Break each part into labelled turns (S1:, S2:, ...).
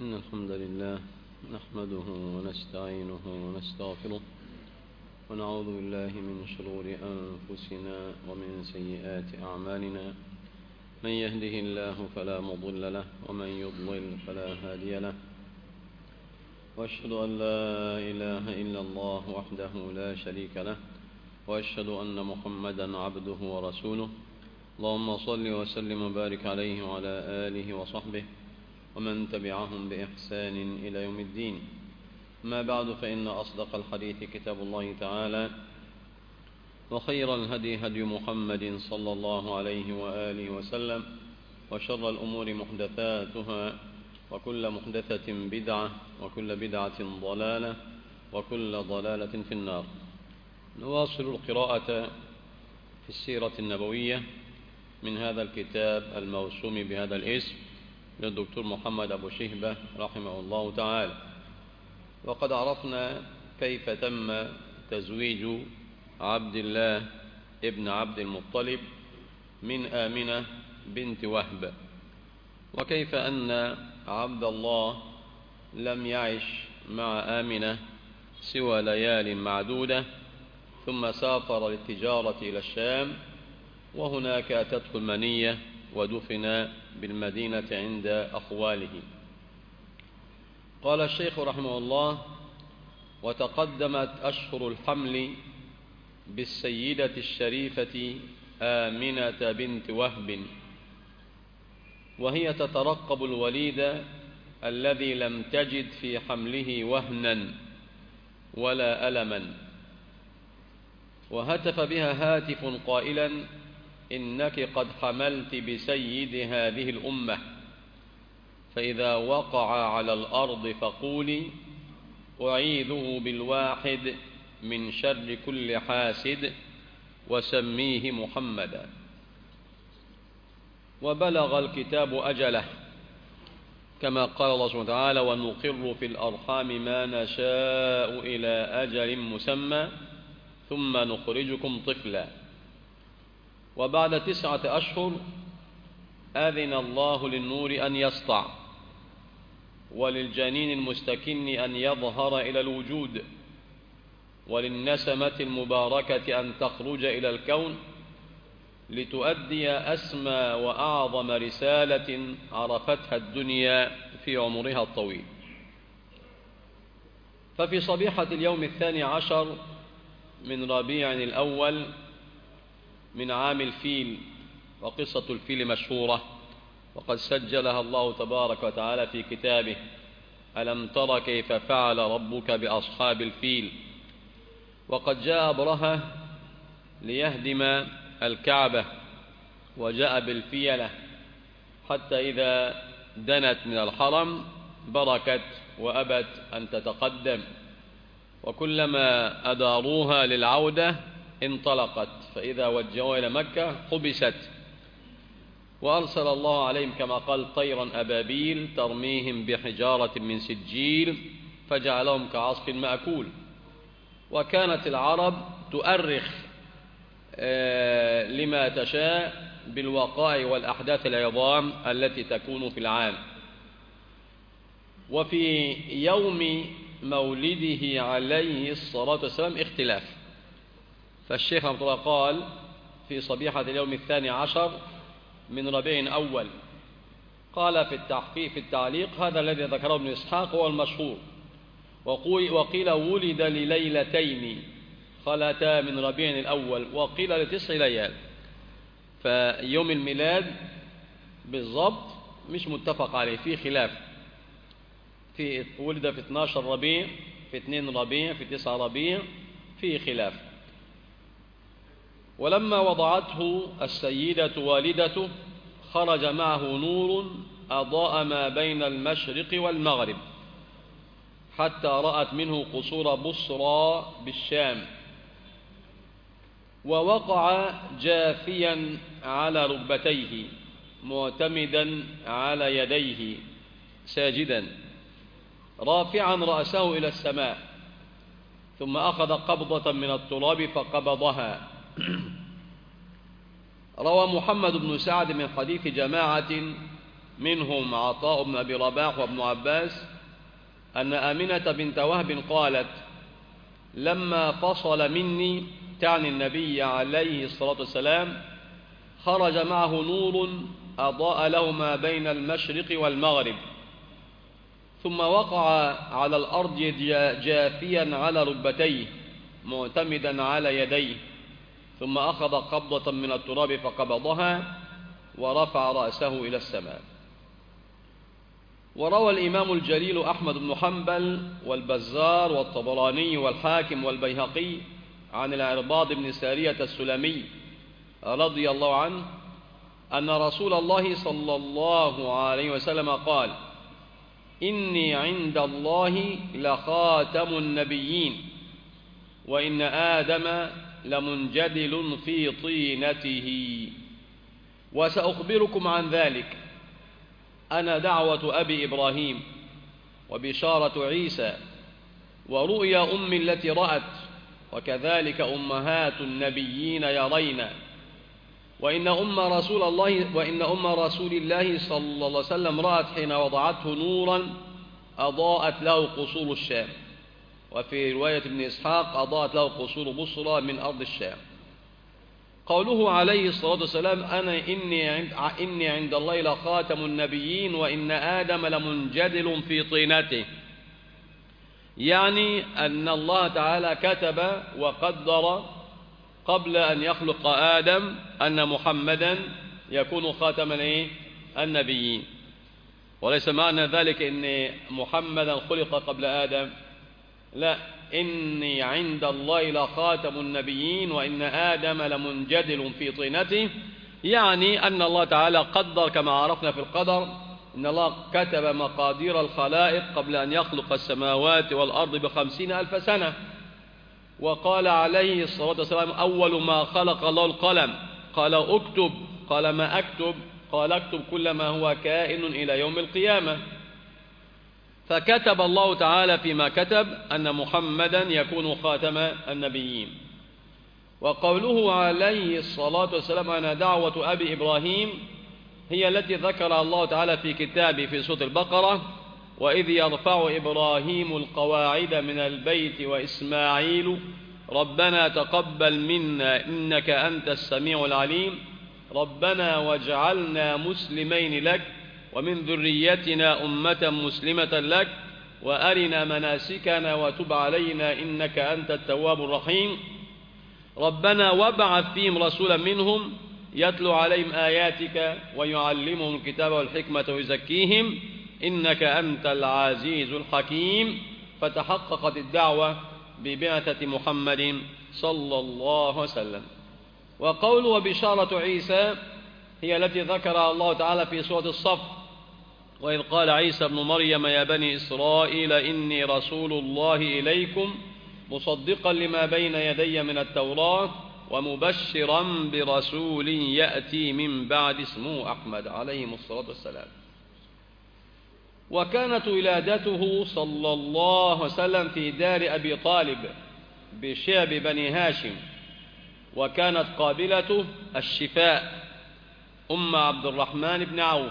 S1: إن الحمد لله نحمده ونستعينه ونستغفره ونعوذ بالله من شرور أنفسنا ومن سيئات أعمالنا. من يهده الله فلا مضل له ومن يضلل فلا هادي له، وأشهد أن لا إله إلا الله وحده لا شريك له، وأشهد أن محمدا عبده ورسوله. اللهم صل وسلم وبارك عليه وعلى آله وصحبه ومن تبعهم بإحسان إلى يوم الدين. ما بعد، فإن أصدق الحديث كتاب الله تعالى، وخير الهدي هدي محمد صلى الله عليه وآله وسلم، وشر الأمور محدثاتها، وكل محدثة بدعة، وكل بدعة ضلالة، وكل ضلالة في النار. نواصل القراءة في السيرة النبوية من هذا الكتاب الموسوم بهذا الاسم للدكتور محمد أبو شهبة رحمه الله تعالى. وقد عرفنا كيف تم تزويج عبد الله ابن عبد المطلب من آمنة بنت وهب، وكيف أن عبد الله لم يعش مع آمنة سوى ليال معدودة، ثم سافر للتجارة إلى الشام، وهناك أتته المنية ودفن بالمدينة عند أخواله. قال الشيخ رحمه الله: وتقدمت أشهر الحمل بالسيدة الشريفة آمنة بنت وهب، وهي تترقب الوليد الذي لم تجد في حمله وهنا ولا ألما، وهتف بها هاتف قائلا: إنك قد حملت بسيد هذه الأمة، فإذا وقع على الأرض فقولي أعيذه بالواحد من شر كل حاسد، وسميه محمدا. وبلغ الكتاب أجله، كما قال الله سبحانه وتعالى: ونقر في الأرحام ما نشاء إلى أجل مسمى ثم نخرجكم طفلا. وبعد 9 أشهر أذن الله للنور أن يسطع، وللجنين المستكن أن يظهر إلى الوجود، وللنسمة المباركة أن تخرج إلى الكون لتؤدي أسمى وأعظم رسالة عرفتها الدنيا في عمرها الطويل. ففي صبيحة اليوم 12 من ربيع الأول من عام الفيل، وقصة الفيل مشهورة وقد سجلها الله تبارك وتعالى في كتابه: ألم تر كيف فعل ربك بأصحاب الفيل. وقد جاء أبرهة ليهدم الكعبة، وجاء بالفيلة حتى إذا دنت من الحرم بركت وأبت أن تتقدم، وكلما أداروها للعودة انطلقت، فإذا وجهوا إلى مكة حبست. وأرسل الله عليهم كما قال طيرا أبابيل ترميهم بحجارة من سجيل فجعلهم كعصف مأكول. وكانت العرب تؤرخ لما تشاء بالوقائع والأحداث العظام التي تكون في العام. وفي يوم مولده عليه الصلاة والسلام اختلاف، فالشيخ رحمه الله قال: في صبيحة اليوم 12 من ربيع أول. قال في التعليق: هذا الذي ذكره ابن إسحاق هو المشهور. وقيل ولد لليلتين خلتا من ربيع الأول، وقيل ل9 ليال. فيوم الميلاد بالضبط مش متفق عليه، في خلاف، في ولد في 12 ربيع، في 2 ربيع، في 9 ربيع، في خلاف. ولما وضعته السيدة والدته خرج معه نور أضاء ما بين المشرق والمغرب، حتى رأت منه قصور بصرى بالشام، ووقع جاثيا على ركبتيه معتمدا على يديه ساجدا رافعا رأسه إلى السماء، ثم أخذ قبضة من التراب فقبضها. روى محمد بن سعد من حديث جماعة منهم عطاء بن أبي رباح وابن عباس أن آمنة بنت وهب قالت: لما فصل مني، تعني النبي عليه الصلاة والسلام، خرج معه نور أضاء له ما بين المشرق والمغرب، ثم وقع على الأرض جافيا على ركبتيه معتمدا على يديه، ثم أخذ قبضة من التراب فقبضها ورفع رأسه إلى السماء. وروى الإمام الجليل أحمد بن حنبل والبزار والطبراني والحاكم والبيهقي عن العرباض بن سارية السلمي رضي الله عنه أن رسول الله صلى الله عليه وسلم قال: إني عند الله لخاتم النبيين، وإن آدم لمنجدل في طينته، وسأخبركم عن ذلك. أنا دعوة أبي إبراهيم، وبشارة عيسى، ورؤيا أمي التي رأت، وكذلك أمهات النبيين يرين، وإن أم رسول الله صلى الله عليه وسلم رأت حين وضعته نورا أضاءت له قصور الشام، وفي رواية ابن إسحاق أضاءت له قصور بصرى من أرض الشام. قوله عليه الصلاة والسلام: إني عند الله لخاتم النبيين وإن آدم لمنجدل في طينته، يعني أن الله تعالى كتب وقدر قبل أن يخلق آدم أن محمدا يكون خاتما النبيين، وليس معنى ذلك أن محمدا خلق قبل آدم، لا، إني عند الله لخاتم النبيين وإن آدم لمنجدل في طينته، يعني أن الله تعالى قدر كما عرفنا في القدر، إن الله كتب مقادير الخلائق قبل أن يخلق السماوات والأرض ب50,000 سنة. وقال عليه الصلاة والسلام: أول ما خلق الله القلم، قال اكتب، قال ما أكتب، قال اكتب كل ما هو كائن إلى يوم القيامة. فكتب الله تعالى فيما كتب أن محمدا يكون خاتم النبيين. وقوله عليه الصلاة والسلام: أنا دعوة أبي إبراهيم، هي التي ذكر الله تعالى في كتابه في سورة البقرة: وإذ يرفع إبراهيم القواعد من البيت وإسماعيل ربنا تقبل منا إنك أنت السميع العليم ربنا واجعلنا مسلمين لك ومن ذريتنا أمة مسلمة لك وأرنا مناسكنا وتب علينا إنك أنت التواب الرحيم ربنا وابعث فيهم رسولا منهم يتلو عليهم آياتك ويعلمهم الكتاب والحكمة ويزكيهم إنك أنت العزيز الحكيم. فتحققت الدعوة ببعثة محمد صلى الله عليه وسلم. وقوله وبشارة عيسى هي التي ذكرها الله تعالى في سورة الصف: وإذ قال عيسى ابن مريم يا بني إسرائيل إني رسول الله إليكم مصدقا لما بين يدي من التوراة ومبشرا برسول يأتي من بعد اسمه أحمد عليهم الصلاة والسلام. وكانت ولادته صلى الله عليه وسلم في دار أبي طالب بشعب بني هاشم، وكانت قابلته الشفاء أم عبد الرحمن بن عوف.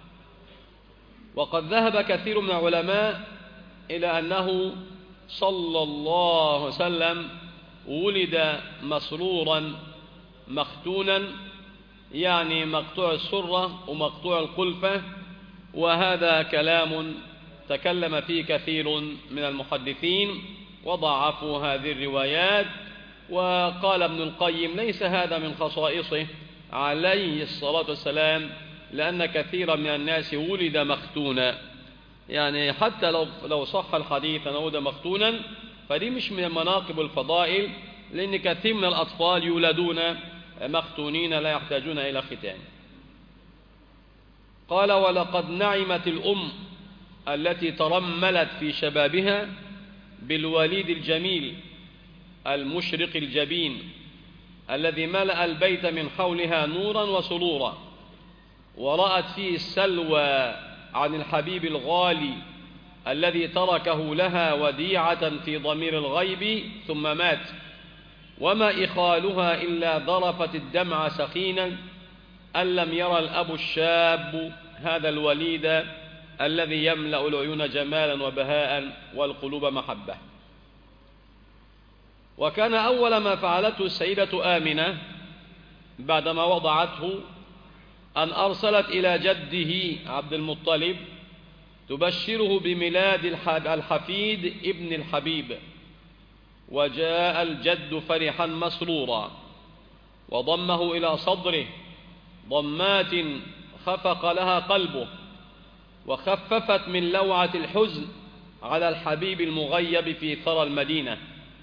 S1: وقد ذهب كثير من العلماء إلى أنه صلى الله عليه وسلم ولد مسرورا مختونا، يعني مقطوع السرة ومقطوع القلفة، وهذا كلام تكلم فيه كثير من المحدثين وضعفوا هذه الروايات. وقال ابن القيم ليس هذا من خصائصه عليه الصلاة والسلام، لأن كثيرا من الناس ولد مختونا، يعني حتى لو صح الحديث أنه ولد مختونا فدي مش من المناقب الفضائل، لأن كثير من الأطفال يولدون مختونين لا يحتاجون إلى ختان. قال ولقد نعمت الأم التي ترملت في شبابها بالوليد الجميل المشرق الجبين الذي ملأ البيت من حولها نورا وسرورا، ورأت فيه السلوى عن الحبيب الغالي الذي تركه لها وديعة في ضمير الغيب ثم مات، وما إخالها إلا ذرفت الدمع سخينا أن لم يرى الأب الشاب هذا الوليد الذي يملأ العيون جمالا وبهاء والقلوب محبة. وكان أول ما فعلته السيدة آمنة بعدما وضعته أن أرسلت إلى جده عبد المطلب تبشره بميلاد الحفيد ابن الحبيب. وجاء الجد فرحا مسرورا وضمه إلى صدره ضمات خفق لها قلبه وخففت من لوعة الحزن على الحبيب المغيب في ثرى المدينة.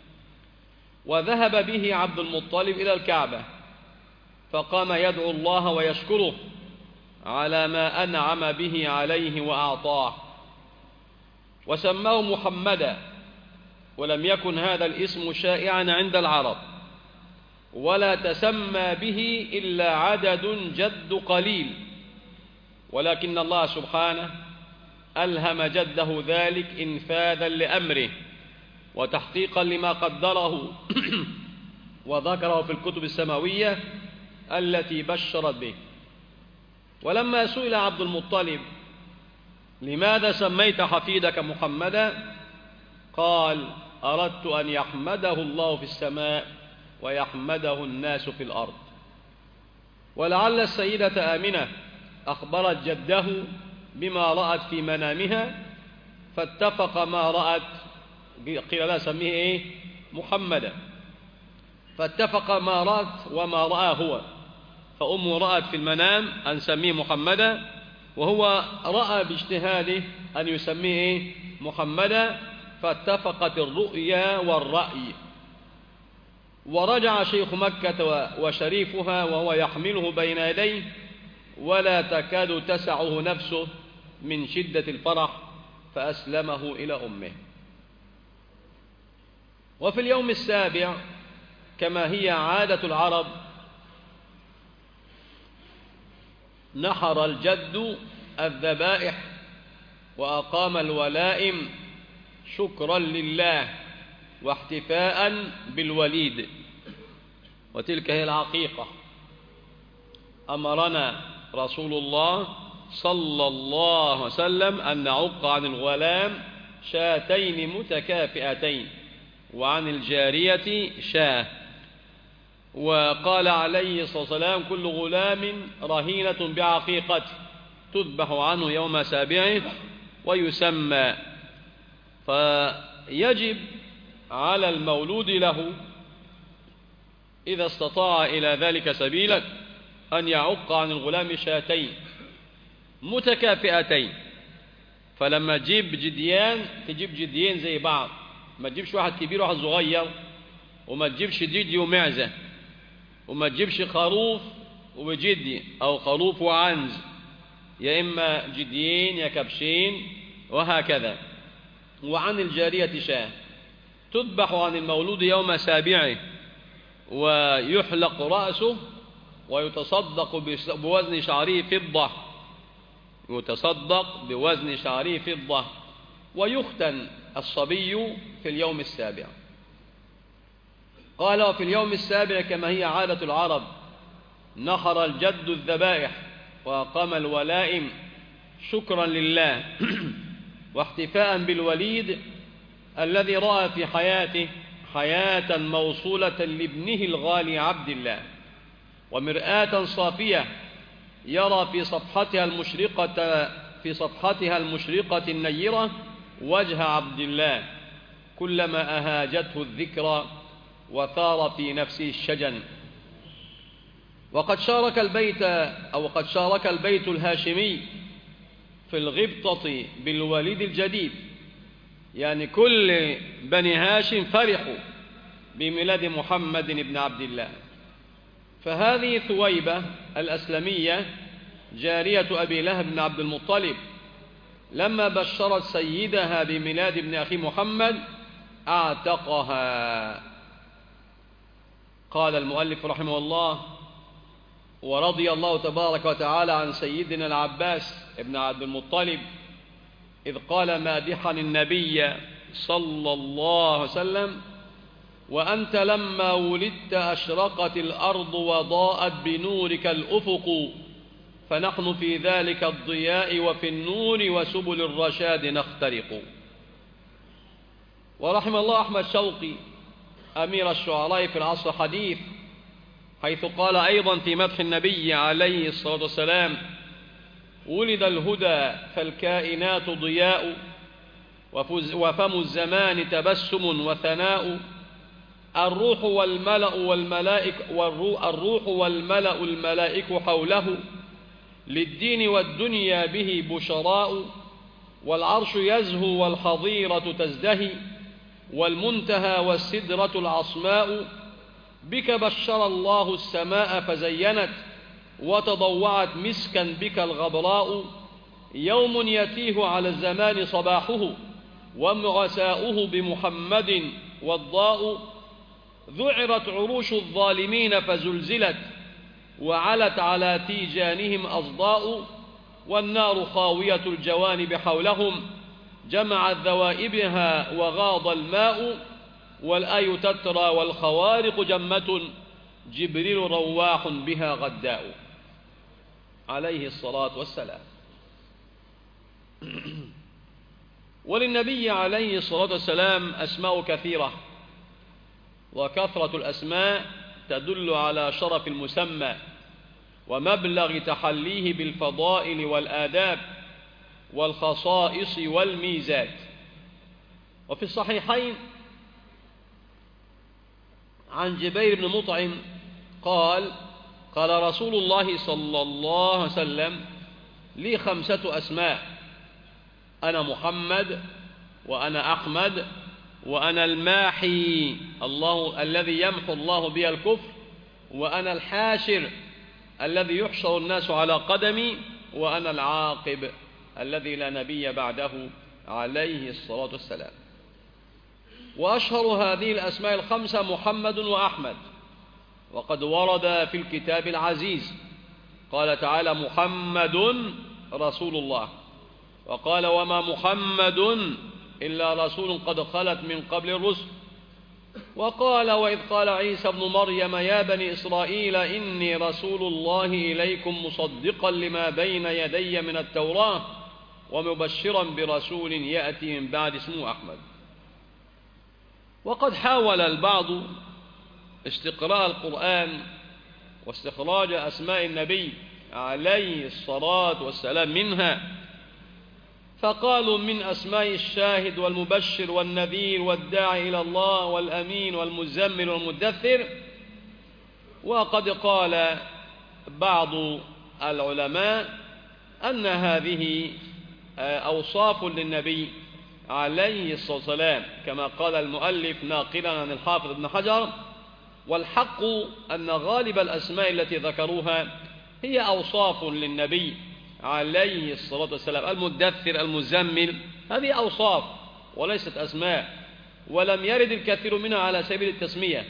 S1: وذهب به عبد المطلب إلى الكعبة فقام يدعو الله ويشكره على ما أنعم به عليه وأعطاه، وسماه محمدا. ولم يكن هذا الاسم شائعا عند العرب، ولا تسمى به إلا عدد جد قليل، ولكن الله سبحانه ألهم جده ذلك إنفاذا لأمره وتحقيقا لما قدره وذكره في الكتب السماوية التي بشرت به. ولما سئل عبد المطلب لماذا سميت حفيدك محمدا، قال أردت أن يحمده الله في السماء ويحمده الناس في الأرض. ولعل السيدة آمنة أخبرت جده بما رأت في منامها فاتفق ما رأت، قيل لا سميه إيه؟ محمدا. فاتفق ما رأت وما رأى هو، فأمه رأت في المنام أن سميه محمدا، وهو رأى باجتهاده أن يسميه إيه؟ محمدا، فاتفقت الرؤيا والرأي. ورجع شيخ مكة وشريفها وهو يحمله بين يديه ولا تكاد تسعه نفسه من شدة الفرح، فأسلمه إلى أمه. وفي اليوم السابع كما هي عادة العرب نحر الجد الذبائح وأقام الولائم شكرا لله واحتفاء بالوليد، وتلك هي العقيقة. أمرنا رسول الله صلى الله عليه وسلم أن نعق عن الغلام شاتين متكافئتين وعن الجارية شاة. وقال عليه الصلاة والسلام كل غلام رهينة بعقيقته تذبح عنه يوم سابعه ويسمى. فيجب على المولود له إذا استطاع إلى ذلك سبيلا أن يعق عن الغلام شاتين متكافئتين. فلما تجيب جديان تجيب جديين زي بعض، ما تجيبش واحد كبير وواحد صغير، وما تجيبش جدي ومعزة، وما تجيبش خروف وجدي أو خروف وعنز، يا إما جديين يا كبشين وهكذا. وعن الجارية شاة تذبح عن المولود يوم سابعه ويحلق رأسه ويتصدق بوزن شعره فضة، يتصدق بوزن شعره فضة، ويختن الصبي في اليوم السابع. قال وفي اليوم السابع كما هي عادة العرب نحر الجد الذبائح وأقام الولائم شكرا لله واحتفاء بالوليد الذي رأى في حياته حياة موصولة لابنه الغالي عبد الله، ومرآة صافية يرى في صفحتها المشرقة النيرة وجه عبد الله كلما أهاجته الذكرى وثار في نفسه الشجن. وقد شارك البيت الهاشمي في الغبطة بالوليد الجديد، يعني كل بني هاشم فرحوا بميلاد محمد بن عبد الله. فهذه ثويبة الأسلمية جارية أبي لهب بن عبد المطلب لما بشرت سيدها بميلاد ابن أخي محمد اعتقها. قال المؤلف رحمه الله ورضي الله تبارك وتعالى عن سيدنا العباس ابن عبد المطلب إذ قال مادحا النبي صلى الله عليه وسلم وأنت لما ولدت أشرقت الأرض وضاءت بنورك الأفق فنحن في ذلك الضياء وفي النور وسبل الرشاد نخترق. ورحم الله أحمد شوقي أمير الشعراء في العصر الحديث، حيث قال أيضا في مدح النبي عليه الصلاة والسلام: ولد الهدى فالكائنات ضياء، وفم الزمان تبسم وثناء، الروح والملأ الملائك حوله، للدين والدنيا به بشراء، والعرش يزهو والحظيرة تزدهي، والمنتهى والسدرة العصماء، بك بشر الله السماء فزينت، وتضوعت مسكا بك الغبراء، يوم يتيه على الزمان صباحه، ومساؤه بمحمد والضاء، ذعرت عروش الظالمين فزلزلت، وعلت على تيجانهم أصداء، والنار خاوية الجوانب حولهم، جمعت ذوائبها وغاض الماء، والآي تترى والخوارق جمة، جبريل رواح بها غداء، عليه الصلاة والسلام. وللنبي عليه الصلاة والسلام أسماء كثيرة، وكثرة الأسماء تدل على شرف المسمى ومبلغ تحليه بالفضائل والآداب والخصائص والميزات. وفي الصحيحين عن جبير بن مطعم قال: قال رسول الله صلى الله عليه وسلم: لي 5 أسماء، أنا محمد، وأنا أحمد، وأنا الماحي الذي يمحو الله بي الكفر، وأنا الحاشر الذي يحشر الناس على قدمي، وأنا العاقب الذي لا نبي بعده عليه الصلاة والسلام. وأشهر هذه الأسماء ال5 محمد وأحمد، وقد ورد في الكتاب العزيز قال تعالى: محمد رسول الله، وقال: وما محمد إلا رسول قد خلت من قبل الرسل، وقال: وإذ قال عيسى ابن مريم يا بني إسرائيل إني رسول الله إليكم مصدقا لما بين يدي من التوراة ومبشرا برسول يأتي من بعد اسمه أحمد. وقد حاول البعض استقراء القرآن واستخراج أسماء النبي عليه الصلاة والسلام منها، فقالوا: من أسماء الشاهد والمبشر والنذير والداعي إلى الله والأمين والمزمل والمدثر. وقد قال بعض العلماء أن هذه أوصاف للنبي عليه الصلاة والسلام، كما قال المؤلف ناقلا عن الحافظ ابن حجر: والحق أن غالب الأسماء التي ذكروها هي أوصاف للنبي عليه الصلاة والسلام. المدثر، المزمل، هذه أوصاف وليست أسماء، ولم يرد الكثير منها على سبيل التسمية.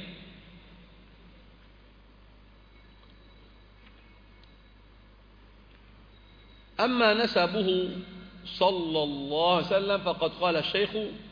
S1: أما نسبه صلى الله عليه وسلم فقد قال الشيخ: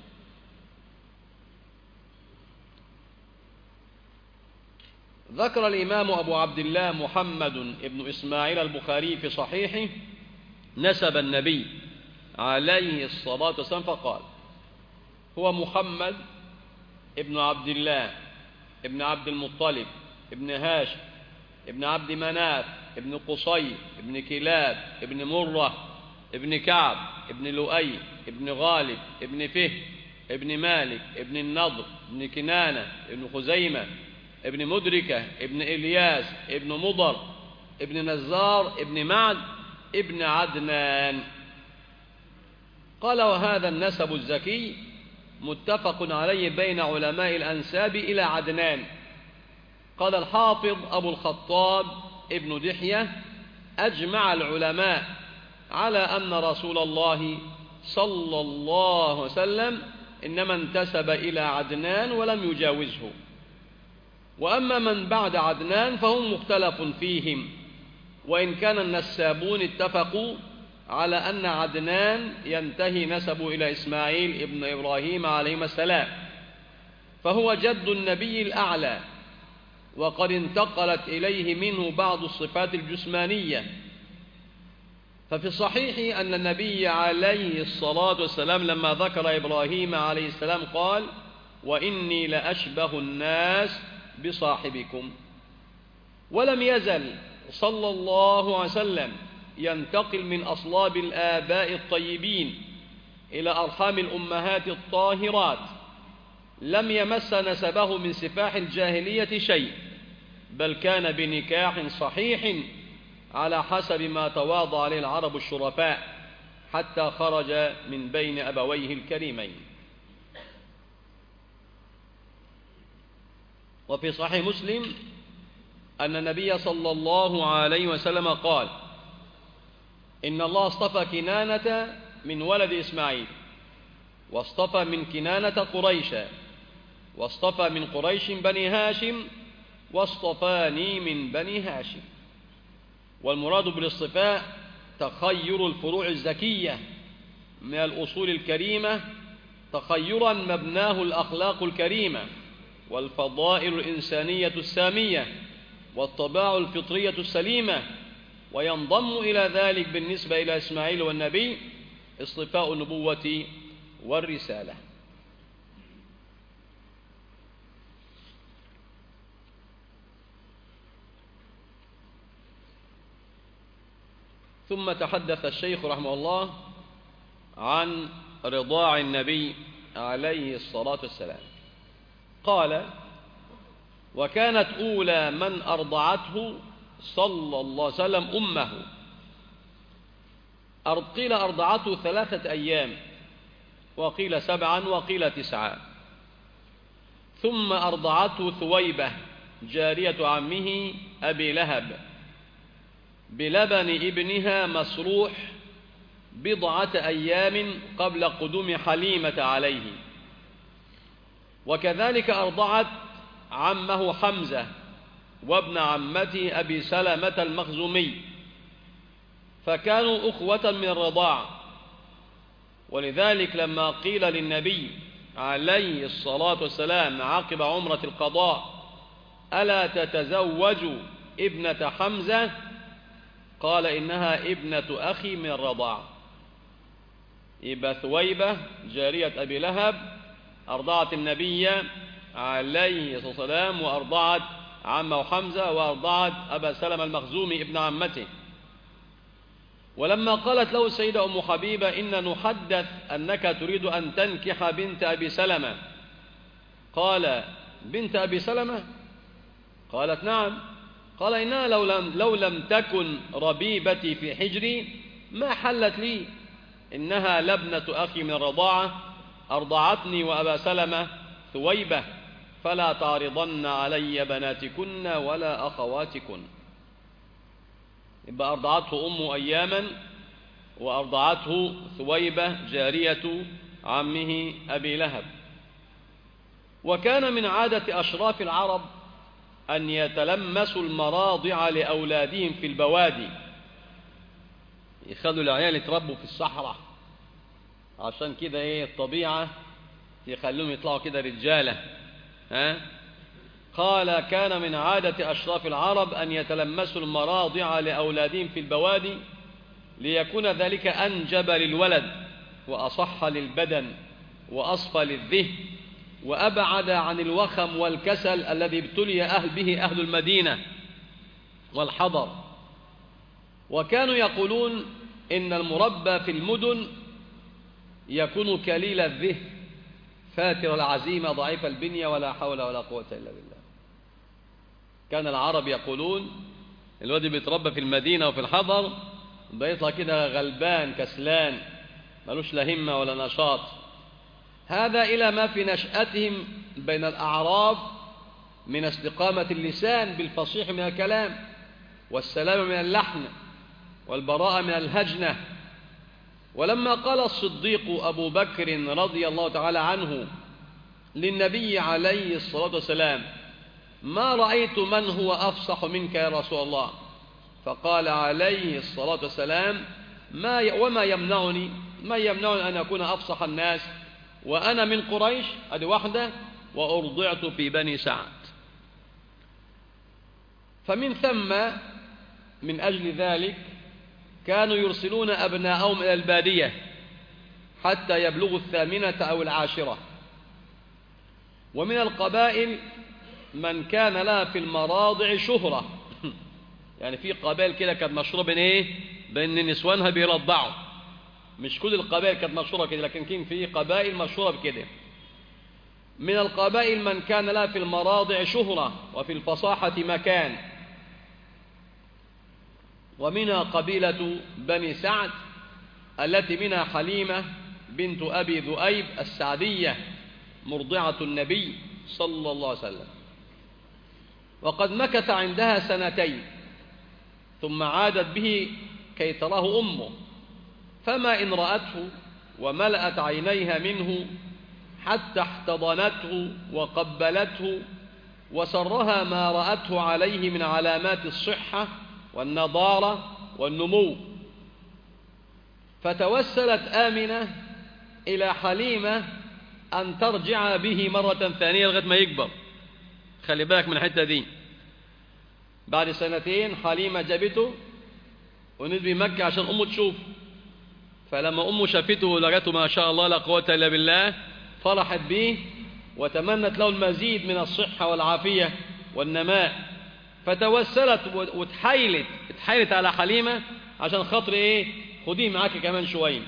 S1: ذكر الإمام أبو عبد الله محمد بن إسماعيل البخاري في صحيحه نسب النبي عليه الصلاة والسلام فقال: هو محمد ابن عبد الله ابن عبد المطلب ابن هاشم ابن عبد مناف ابن قصي ابن كلاب ابن مرة ابن كعب ابن لؤي ابن غالب ابن فهر ابن مالك ابن النضر ابن كنانة ابن خزيمة ابن مدركة ابن إلياس ابن مضر ابن نزار ابن معد ابن عدنان. قال: وهذا النسب الزكي متفق عليه بين علماء الأنساب إلى عدنان. قال الحافظ أبو الخطاب ابن دحية: أجمع العلماء على أن رسول الله صلى الله عليه وسلم إنما انتسب إلى عدنان ولم يجاوزه، وأما من بعد عدنان فهم مختلف فيهم، وإن كان النسابون اتفقوا على أن عدنان ينتهي نسبه إلى إسماعيل ابن إبراهيم عليهما السلام، فهو جد النبي ففي الصحيح أن النبي عليه الصلاة والسلام لما ذكر إبراهيم عليه السلام قال: وإني لأشبه الناس بصاحبكم. ولم يزل صلى الله عليه وسلم ينتقل من أصلاب الآباء الطيبين إلى أرحام الأمهات الطاهرات، لم يمس نسبه من سفاح الجاهلية شيء، بل كان بنكاح صحيح على حسب ما تواضع عليه العرب الشرفاء حتى خرج من بين أبويه الكريمين. وفي صحيح مسلم أن النبي صلى الله عليه وسلم قال: إن الله اصطفى كنانة من ولد إسماعيل، واصطفى من كنانة قريشا، واصطفى من قريش بني هاشم، واصطفاني من بني هاشم. والمراد بالاصطفاء تخير الفروع الزكية من الأصول الكريمة تخيرا مبناه الأخلاق الكريمة والفضائل الإنسانية السامية والطباع الفطرية السليمة. وينضم إلى ذلك بالنسبة إلى إسماعيل والنبي اصطفاء النبوة والرسالة. ثم تحدث الشيخ رحمه الله عن رضاع النبي عليه الصلاة والسلام. قال: وكانت أولى من أرضعته صلى الله عليه وسلم أمه. قيل أرضعته 3 أيام، وقيل 7 وقيل 9. ثم أرضعته ثويبة جارية عمه أبي لهب بلبن ابنها مسروح 1 أيام قبل قدوم حليمة عليه. وكذلك أرضعت عمه حمزة وابن عمته أبي سلمة المخزومي، فكانوا أخوة من الرضاع. ولذلك لما قيل للنبي عليه الصلاة والسلام عقب عمرة القضاء: ألا تتزوج ابنة حمزة؟ قال: إنها ابنة أخي من الرضاع. يبقى ثويبة جارية أبي لهب أرضعت النبي عليه الصلاة والسلام، وأرضعت عمه حمزة، وأرضعت أبا سلمة المخزومي ابن عمته. ولما قالت له السيدة أم حبيبة: إن نحدث أنك تريد أن تنكح بنت أبي سلمة، قال: بنت أبي سلمة؟ قالت: نعم. قال: إنها لو لم تكن ربيبتي في حجري ما حلت لي، إنها لابنة أخي من الرضاعة، أرضعتني وأبا سلمة ثويبة، فلا تعرضن علي بناتكن ولا أخواتكن. يبقى أرضعته أمه أياما، وأرضعته ثويبة جارية عمه أبي لهب. وكان من عادة أشراف العرب أن يتلمسوا المراضع لأولادهم في البوادي، يخلوا العيال يتربوا في الصحراء، عشان كده الطبيعة يخلوهم يطلعوا كده رجالة. قال: كان من عادة أشراف العرب أن يتلمسوا المراضع لأولادهم في البوادي، ليكون ذلك أنجب للولد وأصح للبدن وأصفى للذهن وأبعد عن الوخم والكسل الذي ابتلي به أهل المدينة والحضر. وكانوا يقولون إن المربى في المدن يكون كليل الذهن فاتر العزيمة ضعيف البنية ولا حول ولا قوة إلا بالله. كان العرب يقولون الواد بيتربى في المدينة وفي الحضر بيطلع كده غلبان كسلان ملوش لا همة ولا نشاط. هذا إلى ما في نشأتهم بين الأعراب من استقامة اللسان بالفصيح من الكلام، والسلام من اللحن، والبراءة من الهجنة. ولما قال الصديق أبو بكر رضي الله تعالى عنه للنبي عليه الصلاة والسلام: ما رأيت من هو أفصح منك يا رسول الله، فقال عليه الصلاة والسلام: وما يمنعني أن أكون أفصح الناس وأنا من قريش، هذه واحدة، وأرضعت في بني سعد. فمن ثم من أجل ذلك كانوا يرسلون أبناءهم إلى البادية حتى يبلغوا 8 أو 10. ومن القبائل من كان لها في المراضع شهرة يعني في قبائل كده كانت مشهورة بين نسوانها بيرضعوا. مش كل القبائل كانت مشهورة كده، لكن كان في قبائل مشهورة بكده. من القبائل من كان لها في المراضع شهرة وفي الفصاحة مكان. ومنها قبيلة بني سعد التي منها حليمة بنت أبي ذؤيب السعدية مرضعة النبي صلى الله عليه وسلم، وقد مكث عندها 2 ثم عادت به كي تراه أمه، فما إن رأته وملأت عينيها منه حتى احتضنته وقبلته، وسرها ما رأته عليه من علامات الصحة والنضارة والنمو. فتوسلت آمنة إلى حليمة أن ترجع به مرة ثانية لغاية ما يكبر. خلي بالك من الحتة دي. بعد 2 حليمة جابته ونزل بمكة عشان أمه تشوف. فلما أمه شافته لقيته ما شاء الله لا قوة إلا بالله، فرحت به وتمنت له المزيد من الصحة والعافية والنماء. فتوسلت اتحايلت على حليمة عشان خاطر خديه معاك كمان شوية.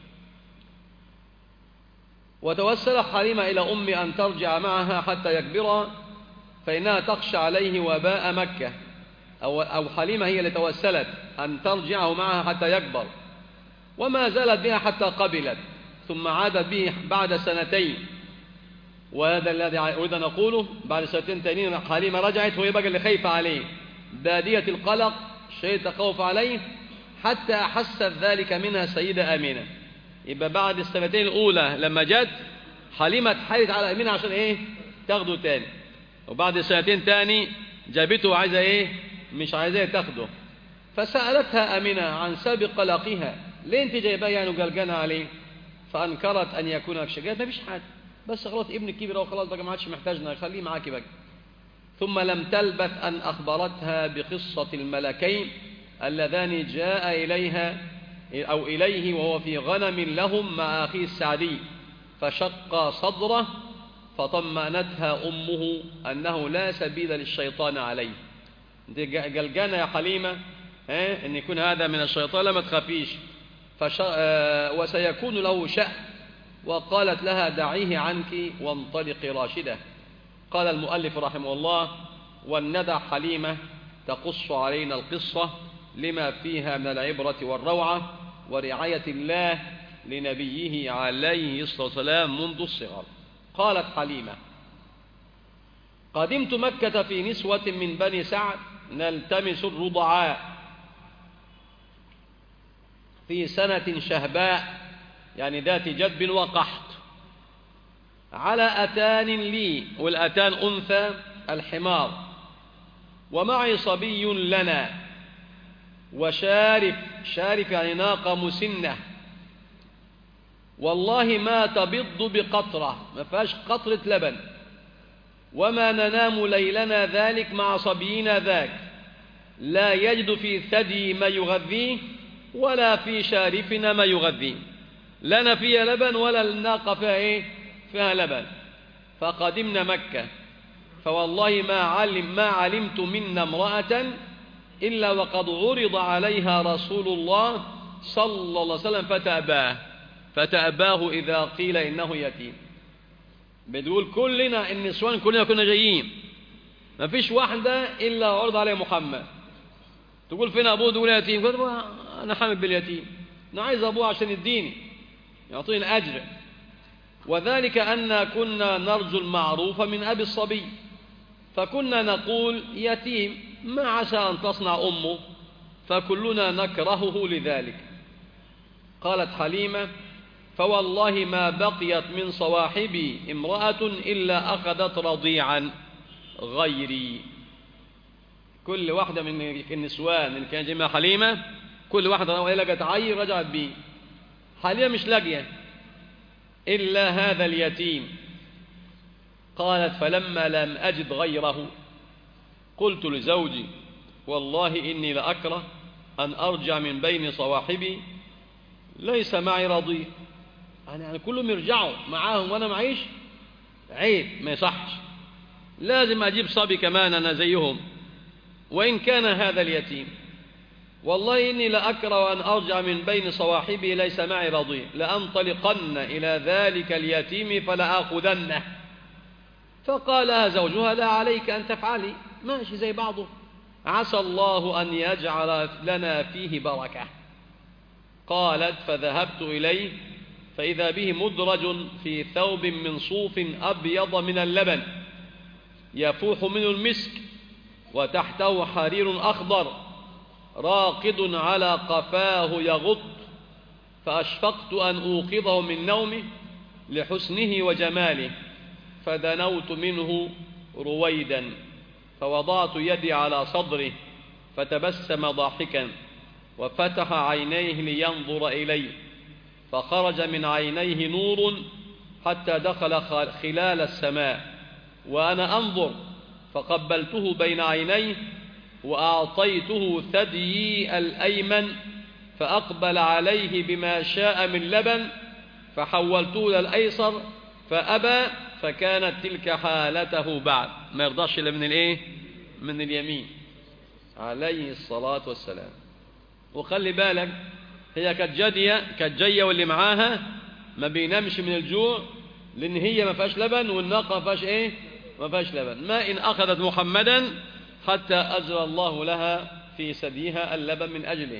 S1: وتوسل حليمة إلى أمي أن ترجع معها حتى يكبر، فإنها تخشى عليه وباء مكة. أو حليمة هي اللي توسلت أن ترجعه معها حتى يكبر، وما زالت بها حتى قبلت، ثم عادت به بعد 2. وهذا الذي أريد أن أقوله. بعد 2 تانيين حليمة رجعت وهي بقى اللي خايفة عليه، بادية القلق، شيء تخوف عليه، حتى أحست ذلك منها سيدة آمنة. يبقى بعد 2 الأولى لما جت حليمة اتحايلت على آمنة عشان تاخده تاني، وبعد 2 تاني جابته وعايزة مش عايزاه تاخده. فسألتها آمنة عن سبب قلقها، ليه انت جايباه يعني وقلقانة عليه؟ فأنكرت أن يكون لك شيء. ما فيش حاجة، بس خلاص ابنك كبير وخلاص بقى ما عادش محتاجنا، خليه معاكي بقى. ثم لم تلبث أن أخبرتها بقصة الملكين اللذان جاء إليه وهو في غنم لهم مع أخيه السعدي، فشق صدره، فطمأنتها أمه أنه لا سبيل للشيطان عليه. انت قلقانة يا حليمة أن يكون هذا من الشيطان؟ لا ما تخافيش، وسيكون له شأن. وقالت لها دعيه عنك وانطلقي راشدة. قال المؤلف رحمه الله: والندى حليمة تقص علينا القصة لما فيها من العبرة والروعة ورعاية الله لنبيه عليه الصلاة والسلام منذ الصغر. قالت حليمة: قدمت مكة في نسوة من بني سعد نلتمس الرضعاء في سنة شهباء، يعني ذات جدب وقحط، على أتان لي، والأتان أنثى الحمار، ومعي صبي لنا، وشارف يعني ناقة مسنة، والله ما تبض بقطرة، ما فيهاش قطرة لبن، وما ننام ليلنا ذلك مع صبينا ذاك، لا يجد في ثدي ما يغذيه ولا في شارفنا ما يغذيه، لنا فيها لبن ولا الناقة فيها لبن. فقدمنا مكة، فوالله ما علمت منا امرأة إلا وقد عرض عليها رسول الله صلى الله عليه وسلم فتأباه إذا قيل إنه يتيم. بتقول كلنا النسوان كلنا كنا جايين، ما فيش واحدة إلا عرض عليه محمد. تقول فين أبوه؟ تقول يتيم. قلت أنا حامل باليتيم، أنا عايز أبوه عشان يديني يعطيني أجر. وذلك أن كنا نرجو المعروف من أبي الصبي، فكنا نقول يتيم ما عسى أن تصنع أمه، فكلنا نكرهه لذلك. قالت حليمة: فوالله ما بقيت من صواحبي امرأة إلا أخذت رضيعا غيري. كل واحدة من النسوان اللي كان جميع حليمة، كل واحدة لقت عيل رجعت به. حليمة مش لاقية إلا هذا اليتيم. قالت: فلما لم أجد غيره قلت لزوجي: والله إني لأكره أن أرجع من بين صواحبي ليس معي رضيع. يعني كلهم يرجعوا معاهم وأنا معيش، عيب، ما يصحش، لازم أجيب صبي كمان أنا زيهم وإن كان هذا اليتيم. والله إني لأكره أن أرجع من بين صواحبي ليس معي رضيع، لأنطلقن إلى ذلك اليتيم فلآخذنه. فقال زوجها: لا عليك أن تفعلي، ماشي زي بعضه، عسى الله أن يجعل لنا فيه بركة. قالت: فذهبت إليه فإذا به مدرج في ثوب من صوف أبيض من اللبن يفوح منه المسك، وتحته حرير أخضر راقد على قفاه يغط، فأشفقت أن أوقظه من نومه لحسنه وجماله، فدنوت منه رويدا فوضعت يدي على صدره فتبسم ضاحكا وفتح عينيه لينظر إلي، فخرج من عينيه نور حتى دخل خلال السماء، وأنا أنظر فقبلته بين عينيه وأعطيته ثديي الأيمن، فأقبل عليه بما شاء من لبن، فحولته إلى الأيسر فأبى، فكانت تلك حالته بعد، ما يرضاش إلا من الإيه؟ من اليمين عليه الصلاة والسلام. وخلي بالك، هي كانت جاية واللي معاها ما بينامش من الجوع، لأن هي ما فيهاش لبن والناقة ما فيهاش إيه؟ ما فيهاش لبن. ما إن أخذت محمدا حتى أجرى الله لها في ثديها اللبن من أجله.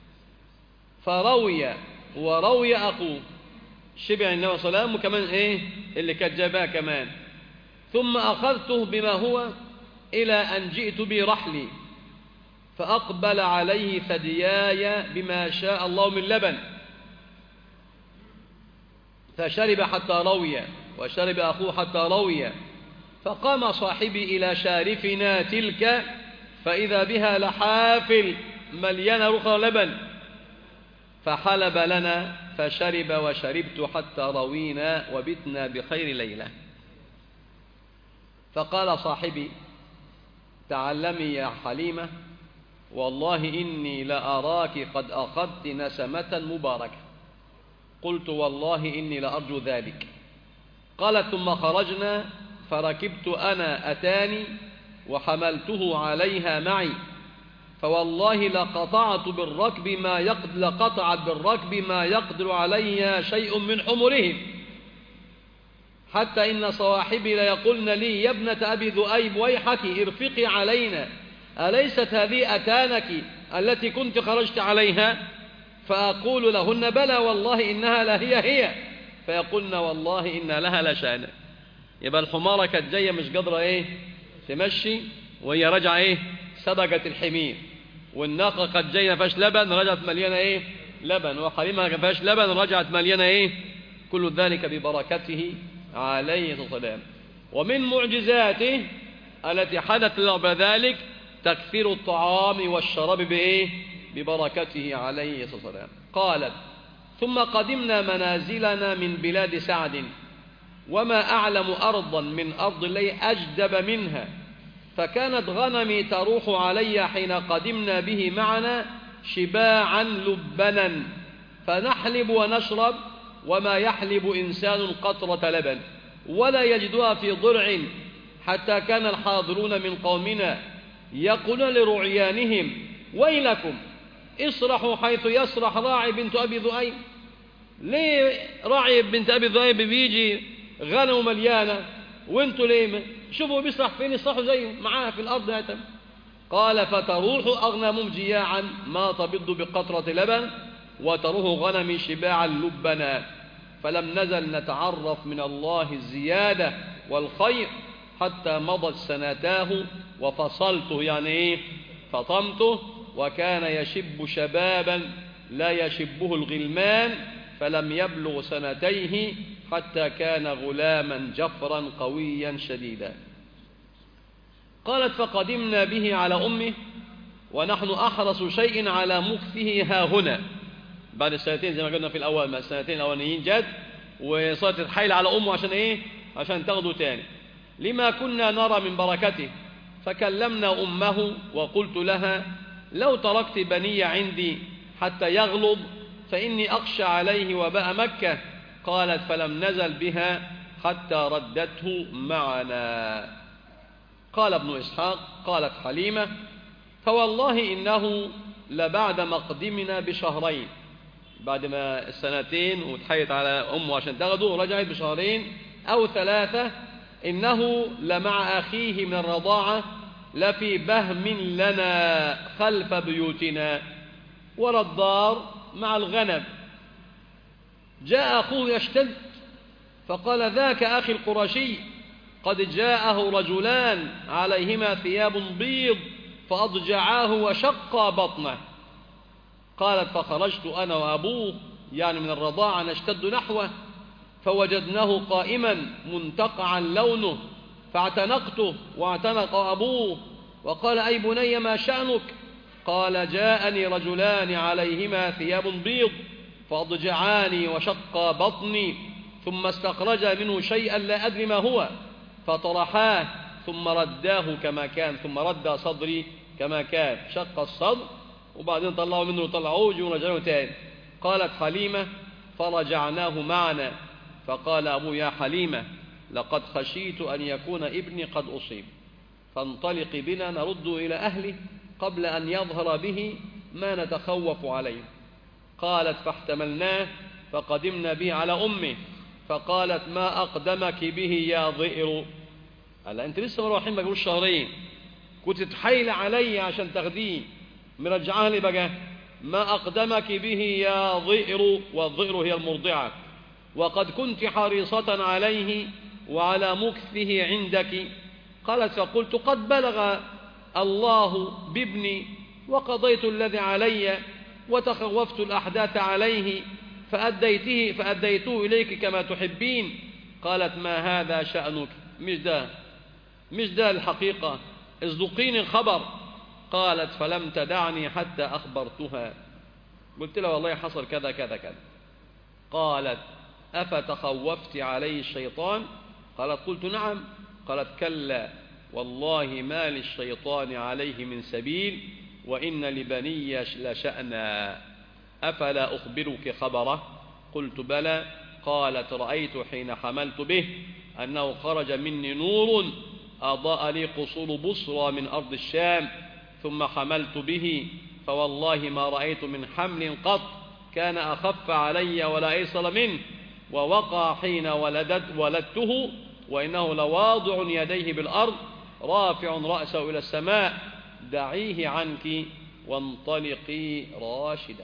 S1: فروي وروي أخوه، شبع النبي صلى الله عليه وسلم، وكمان إيه اللي كانت جابها كمان. ثم أخذته بما هو إلى أن جئت برحلي، فأقبل عليه ثدياي بما شاء الله من لبن، فشرب حتى روي، وشرب أخوه حتى روي. فقام صاحبي إلى شارفنا تلك فإذا بها لحافل مليانة رخى لبن، فحلب لنا فشرب وشربت حتى روينا وبتنا بخير ليلة. فقال صاحبي: تعلمي يا حليمة، والله إني لأراك قد أخذت نسمة مباركة. قلت: والله إني لأرجو ذلك. قالت: ثم خرجنا فركبت أنا أتاني وحملته عليها معي، فوالله لقطعت بالركب ما يقدر عليها شيء من حمرهم، حتى إن صواحبي ليقولن لي: يا ابنة أبي ذؤيب ويحك ارفقي علينا، أليست هذه أتانك التي كنت خرجت عليها؟ فأقول لهن: بلى والله إنها لهي، فيقولن: والله إن لها لشأنا. يبقى الحمارة كانت جاية مش قادرة إيه تمشي، وهي رجع إيه صدقة الحمير، والناقة قد جاية فاش لبن رجعت مليانة إيه لبن، وحليمة فاش لبن رجعت مليانة إيه، كل ذلك ببركته عليه الصلاة والسلام. ومن معجزاته التي حدث له بذلك تكثير الطعام والشراب بإيه؟ ببركته عليه الصلاة والسلام. قالت: ثم قدمنا منازلنا من بلاد سعد، وما أعلم أرضا من أرض الله أجدب منها، فكانت غنمي تروح علي حين قدمنا به معنا شباعا لبنا، فنحلب ونشرب، وما يحلب إنسان قطرة لبن ولا يجدها في ضرع، حتى كان الحاضرون من قومنا يقولون لرعيانهم: ويلكم اصرحوا حيث يسرح راعي بنت أبي ذؤيب. ليه راعي بنت أبي ذؤيب بيجي غنم مليانة وانتوا ليه شوفوا بيسرح فين، يسرحوا زيه معاها في الأرض هاتم. قال: فتروح أغنمهم جياعا ما تبض بقطرة لبن، وتروح غنمي شباعا لبنا، فلم نزل نتعرف من الله الزيادة والخير حتى مضت سنتاه، وفصلته يعني إيه فطمته، وكان يشب شبابا لا يشبه الغلمان، فلم يبلغ سنتيه حتى كان غلاما جفرا قويا شديدا. قالت: فقدمنا به على أمه ونحن أحرص شيء على مكثه ها هنا. بعد السنتين زي ما قلنا في الأول، ما السنتين الأولانيين جد، وصارت الحيل على أمه عشان إيه؟ عشان تاخده تاني، لما كنا نرى من بركته. فكلمنا أمه وقلت لها: لو تركت بني عندي حتى يغلظ فإني أخشى عليه وباء مكة. قالت فلم نزل بها حتى ردته معنا. قال ابن إسحاق قالت حليمة فوالله إنه لبعد مقدمنا بشهرين، بعد ما السنتين وتحيت على أمه عشان تاخده رجعت بشهرين أو 3، إنه لمع أخيه من الرضاعة لفي بهم لنا خلف بيوتنا ورا الدار مع الغنم. جاء أخوه يشتد فقال ذاك أخي القرشي قد جاءه رجلان عليهما ثياب بيض فأضجعاه وشقا بطنه. قالت فخرجت أنا وأبوه يعني من الرضاعة نشتد نحوه فوجدناه قائما منتقعا لونه فاعتنقته واعتنق أبوه وقال أي بني ما شأنك؟ قال جاءني رجلان عليهما ثياب بيض فأضجعاني وشقا بطني ثم استخرجا منه شيئا لا أدري ما هو فطرحاه ثم رداه كما كان، ثم رد صدري كما كان، شق الصدر وبعدين طلعوا منه طلعوه ورجعوه تاني. قالت حليمة فرجعناه معنا فقال أبو يا حليمة لقد خشيت أن يكون ابني قد أصيب فانطلقي بنا نرد إلى أهله قبل أن يظهر به ما نتخوف عليه. قالت فاحتملناه فقدمنا به على أمه فقالت ما أقدمك به يا ضئر. قال أنت لسه مروحين بقى شهرين كنت تحايل علي عشان تاخديه مرجعها لي بقى ما أقدمك به يا ضئر، والضئر هي المرضعة، وقد كنت حريصة عليه وعلى مكثه عندك. قالت فقلت قد بلغ الله بابني وقضيت الذي علي وتخوفت الأحداث عليه فأديته إليك كما تحبين. قالت ما هذا شأنك؟ مش ده الحقيقة، اصدقيني الخبر. قالت فلم تدعني حتى أخبرتها، قلت لها والله حصل كذا كذا كذا. قالت أفتخوفت عليه الشيطان؟ قالت قلت نعم. قالت كلا والله ما للشيطان عليه من سبيل وإن لبني لشأنا أفلا أخبرك خبره؟ قلت بلى. قالت رأيت حين حملت به أنه خرج مني نور أضاء لي قصور بصرى من أرض الشام ثم حملت به فوالله ما رأيت من حمل قط كان أخف علي ولا أيسر منه ووقع حين ولدته وإنه لواضع يديه بالأرض رافع رأسه إلى السماء دعيه عنك وانطلقي راشدة.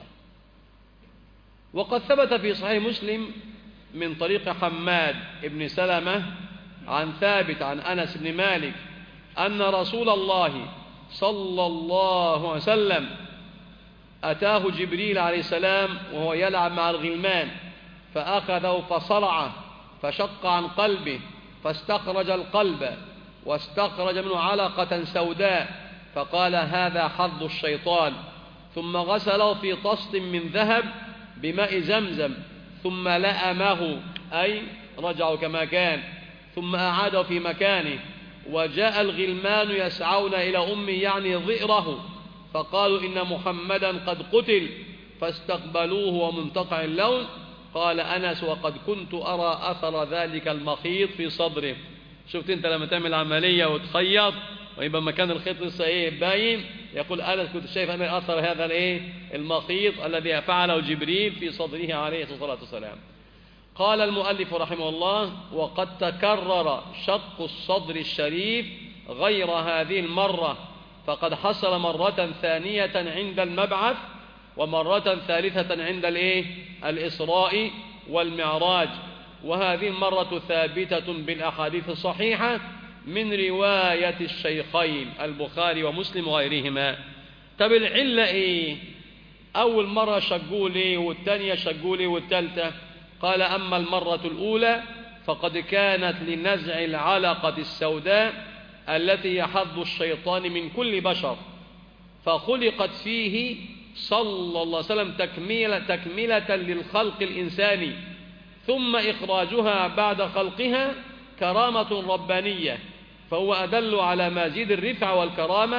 S1: وقد ثبت في صحيح مسلم من طريق حماد بن سلمة عن ثابت عن أنس بن مالك أن رسول الله صلى الله عليه وسلم أتاه جبريل عليه السلام وهو يلعب مع الغلمان فأخذه فصرعه فشق عن قلبه فاستخرج القلب واستخرج منه علقة سوداء فقال هذا حظ الشيطان، ثم غسله في طست من ذهب بماء زمزم ثم لأمه أي رجعوا كما كان ثم أعاده في مكانه. وجاء الغلمان يسعون إلى أمه يعني ضئره فقالوا إن محمدا قد قتل فاستقبلوه ومنتقع اللون. قال أنس وقد كنت أرى أثر ذلك المخيط في صدره. شفت أنت لما تعمل عملية وتخيط ويبقى مكان الخيط لسه باين، يقول أنس كنت شايف أن أثر هذا المخيط الذي فعله جبريل في صدره عليه الصلاة والسلام. قال المؤلف رحمه الله وقد تكرر شق الصدر الشريف غير هذه المرة، فقد حصل مرة ثانية عند المبعث ومرة ثالثة عند الإسراء والمعراج، وهذه المرة ثابتة بالأحاديث الصحيحة من رواية الشيخين البخاري ومسلم وغيرهما. طب العلة أول مرة شقوا لي والثانية شقوا لي والثالثة؟ قال أما المرة الأولى فقد كانت لنزع العلقة السوداء التي يحظ الشيطان من كل بشر فخلقت فيه صلى الله عليه وسلم تكملة للخلق الإنساني، ثم إخراجها بعد خلقها كرامة ربانية، فهو أدل على مزيد الرفع والكرامة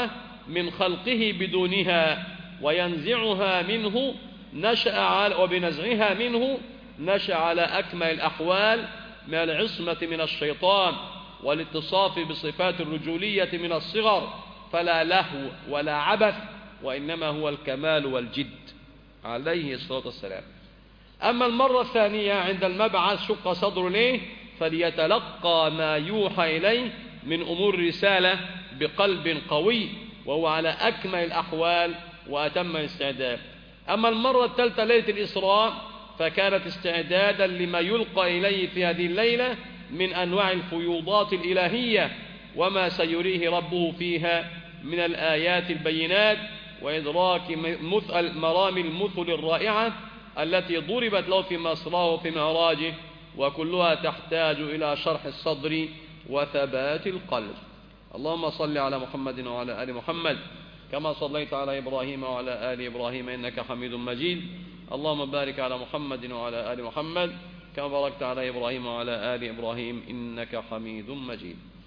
S1: من خلقه بدونها وينزعها منه وبنزعها منه نشأ على أكمل الأحوال من العصمة من الشيطان والاتصاف بصفات الرجولية من الصغر، فلا لهو ولا عبث، وإنما هو الكمال والجد عليه الصلاة والسلام. أما المرة الثانية عند المبعث شق صدر له فليتلقى ما يوحى إليه من أمور الرسالة بقلب قوي، وهو على أكمل الأحوال وأتم الاستعداد. أما المرة الثالثة ليلة الإسراء فكانت استعدادا لما يلقى إليه في هذه الليلة من أنواع الفيوضات الإلهية وما سيريه ربه فيها من الآيات البينات وإدراك مرام المثل الرائعة التي ضربت له في مصراه وفي معراجه، وكلها تحتاج إلى شرح الصدر وثبات القلب. اللهم صل على محمد وعلى آل محمد كما صليت على إبراهيم وعلى آل إبراهيم إنك حميد مجيد. اللهم بارك على محمد وعلى آل محمد كما باركت على إبراهيم وعلى آل إبراهيم إنك حميد مجيد.